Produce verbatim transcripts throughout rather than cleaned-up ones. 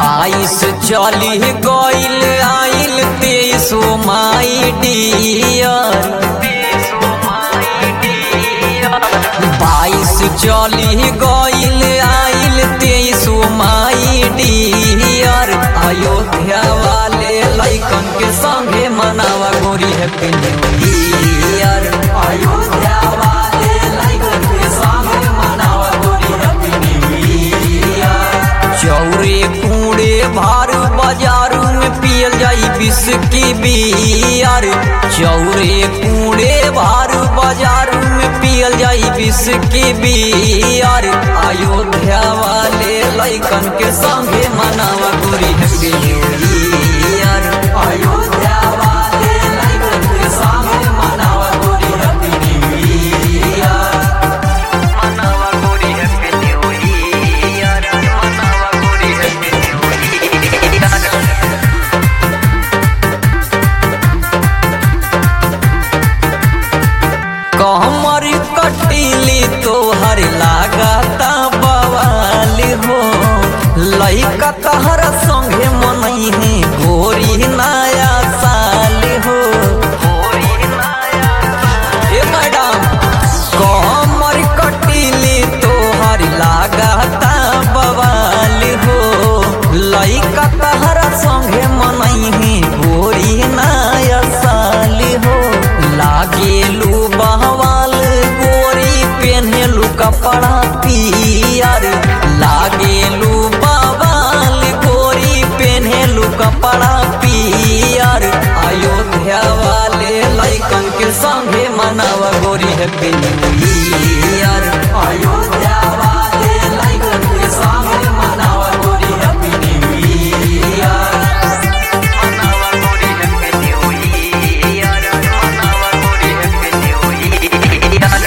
बाईस चली गईल आइल तेईस माई डियर, बाईस चली गईल आइल तेईस माई डियर। अयोध्या वाले लइकन के संगे मनावा गोरी हैप्पी न्यू ईयर। अयोध्या वाले लइकन के संगे मनावा गोरी हैप्पी न्यू ईयर। चौरे कूड़े भार बाजारू में पियल जाई बिस्की बियर, चौरे कूड़े भार बाजारू में पियल जाई बिस्की बियर। अयोध्या वाले लइकन के संगे मनावा गोरी हैप्पी न्यू ईयर। अयोध्या वाले लइकन के संगे मनावा गोरी हैप्पी न्यू ईयर। मनावा गोरी हैप्पी न्यू ईयर, मनावा गोरी हैप्पी न्यू ईयर। कहमर कटीली तोहर लागता बवाल हो, लइका तहरा संगे मनई है गोरी नया साल हो। ए मैडम कहमर कटीली तोहर लागता बवाल हो, लइका तहरा संगे मनई है गोरी नया साल हो। लागेलू बहवाल गोरी पेन्हेलू कपड़ा पियर, लागेलू बहवाल गोरी पेन्हेलू कपड़ा पियर। अयोध्या वाले लइकन के संगे मनावा गोरी हैप्पी न्यू ईयर। अयोध्या वाले लइकन के संगे मनावा गोरी हैप्पी न्यू ईयर। मनावा गोरी हैप्पी न्यू ईयर, मनावा गोरी हैप्पी न्यू ईयर।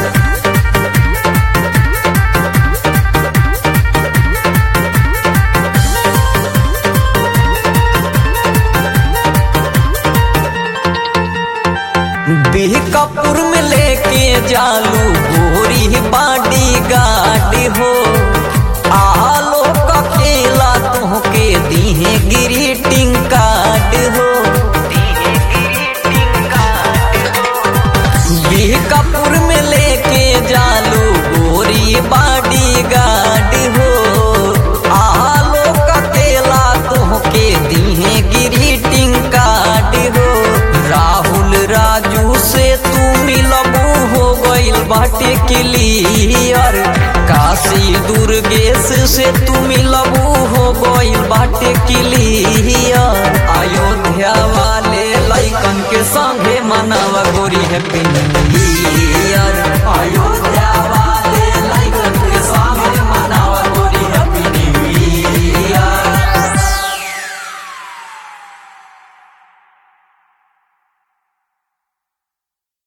बिहकपुर में लेके जालू गोरी बाडी गाड़ी हो, आलो ककेला तोहके दीहे ग्रीटिंग कार्ड हो। बिहकपुर में लेके जालू गोरी बाडी गाड़ी हो, आलो ककेला तोहके दीहे ग्रीटिंग कार्ड हो। राहुल राजू से तू मिलबू हो गईल बाटे क्लियर, काशी दुर्गेश से तू मिलबू हो गईल बाटे क्लियर। अयोध्या वाले लइकन के संगे मनावा गोरी हैप्पी न्यू ईयर। अयोध्या